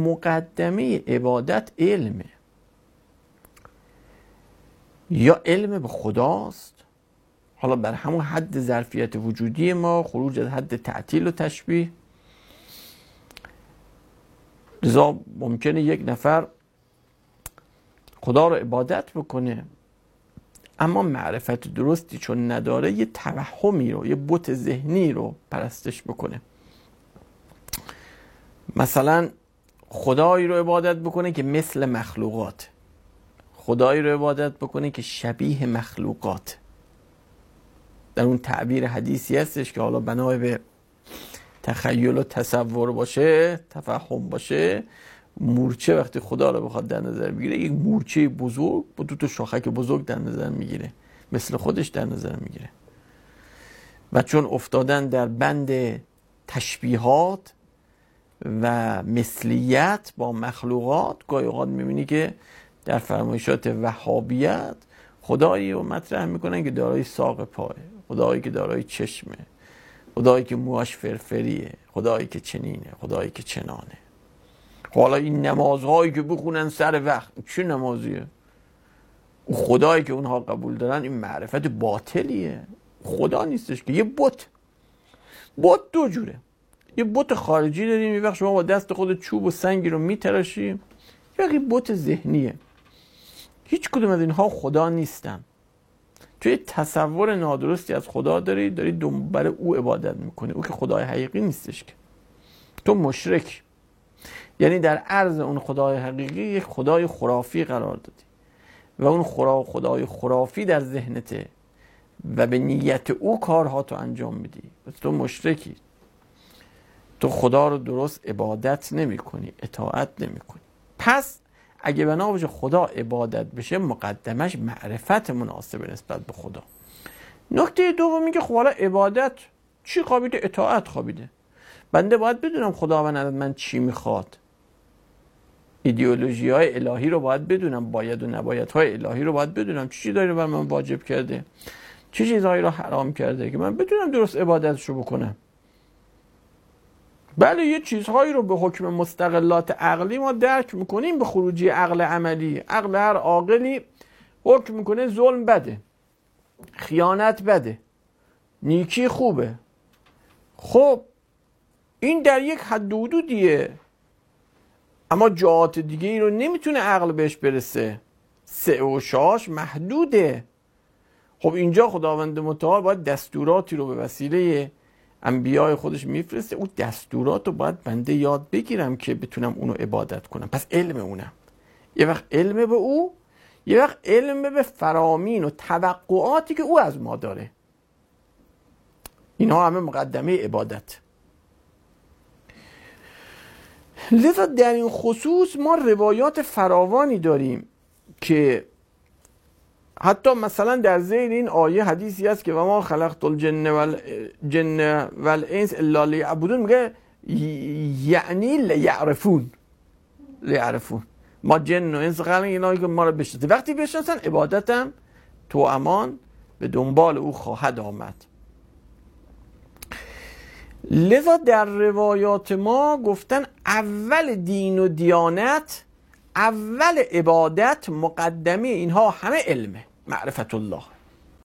مقدمه عبادت علمه، یا علم به خداست، حالا بر همون حد ظرفیت وجودی ما، خروج از حد تعطیل و تشبیه. لذا ممکنه یک نفر خدا رو عبادت بکنه اما معرفت درستی چون نداره، یه توهمی رو، یه بت ذهنی رو پرستش بکنه. مثلا خدایی رو عبادت بکنه که مثل مخلوقات، خدایی رو عبادت بکنه که شبیه مخلوقات. در اون تعبیر حدیثی هستش که حالا بنای به تخیل و تصور باشه، تفهم باشه، مورچه وقتی خدا رو بخواد در نظر بگیره، یک مورچه بزرگ با دو تا شاخک بزرگ در نظر میگیره، مثل خودش در نظر میگیره. و چون افتادن در بند تشبیهات و مثلیت با مخلوقات، گاهی اوقات میبینی که در فرمایشات وهابیت خدایی رو مطرح میکنن که دارای ساق پاه، خدایی که دارای چشمه، خدایی که موهاش فرفریه، خدایی که چنینه، خدایی که چنانه. حالا این نمازهایی که بخونن سر وقت، چه نمازیه؟ خدایی که اونها قبول دارن این معرفت باطلیه، خدا نیستش که یه بت دو جوره. یه بت خارجی داریم، یه وقت شما با دست خود چوب و سنگی رو میتراشی، یه وقت بت ذهنیه. هیچ کدوم از اینها خدا نیستن. توی تصور نادرستی از خدا داری دنبال او عبادت میکنی، او که خدای حقیقی نیستش که. تو مشرک، یعنی در عرض اون خدای حقیقی یک خدای خرافی قرار دادی و اون خدای خرافی در ذهنته و به نیت او کارها تو انجام میدی. پس تو مشرکی، تو خدا رو درست عبادت نمی کنی، اطاعت نمی کنی. پس اگه بنا باشه خدا عبادت بشه، مقدمش معرفت مناسب نسبت به خدا. نکته دومی که خب حالا عبادت چی خوابیده؟ اطاعت خوابیده. بنده باید بدونم خداوند از من چی میخواد، ایدئولوژی های الهی رو باید بدونم، باید و نباید های الهی رو باید بدونم، چی چیزایی رو بر من واجب کرده، چی چیزایی رو حرام کرده، که من بدونم درست عبادتش رو بکنم. بله یه چیزهایی رو به حکم مستقلات عقلی ما درک میکنیم، به خروجی عقل عملی. عقل هر عاقلی حکم میکنه ظلم بده، خیانت بده، نیکی خوبه. خب این در یک حد و حدودیه، اما جهات دیگه ای رو نمیتونه عقل بهش برسه، سعه و شاش محدوده. خب اینجا خداوند متعال باید دستوراتی رو به وسیله انبیاء خودش میفرسته، اون دستورات رو باید بنده یاد بگیرم که بتونم اونو عبادت کنم. پس علم اونم، یه وقت علم به او، یه وقت علم به فرامین و توقعاتی که او از ما داره. اینها همه مقدمه عبادت. لذا در این خصوص ما روایات فراوانی داریم که حتی مثلا در ذیل این آیه حدیثی هست که و ما خلقت الجن والانس الا لیعبدون، میگه یعنی لیعرفون، ما جن و انس خلقیم اینا که ما رو بشناسن، وقتی بشناسن عبادتم تو امان به دنبال او خواهد آمد. لذا در روایات ما گفتن اول دین و دیانت، اول عبادت، مقدمه اینها همه علمه، معرفت الله.